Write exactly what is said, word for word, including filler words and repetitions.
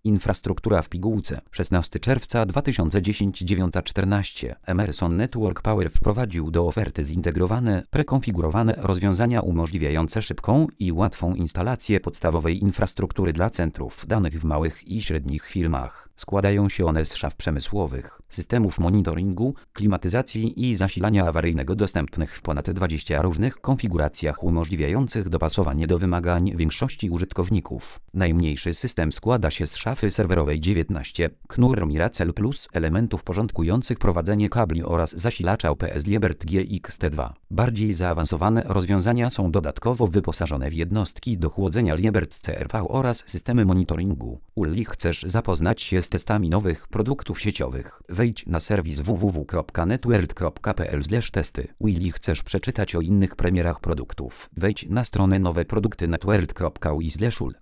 Infrastruktura w pigułce. szesnastego czerwca dwa tysiące dziesiątego dziewiąta czternaście. Emerson Network Power wprowadził do oferty zintegrowane, prekonfigurowane rozwiązania umożliwiające szybką i łatwą instalację podstawowej infrastruktury dla centrów danych w małych i średnich firmach. Składają się one z szaf przemysłowych, systemów monitoringu, klimatyzacji i zasilania awaryjnego dostępnych w ponad dwudziestu różnych konfiguracjach umożliwiających dopasowanie do wymagań większości użytkowników. Najmniejszy system składa się z szafy serwerowej dziewiętnaście, Knorr Miracle Plus, elementów porządkujących prowadzenie kabli oraz zasilacza U P S Liebert G X T dwa. Bardziej zaawansowane rozwiązania są dodatkowo wyposażone w jednostki do chłodzenia Liebert C R V oraz systemy monitoringu. Uli, chcesz zapoznać się z testami nowych produktów sieciowych? Wejdź na serwis w w w kropka networld kropka p l slash testy. Willi, chcesz przeczytać o innych premierach produktów? Wejdź na stronę nowe produkty networld kropka u i slash ul.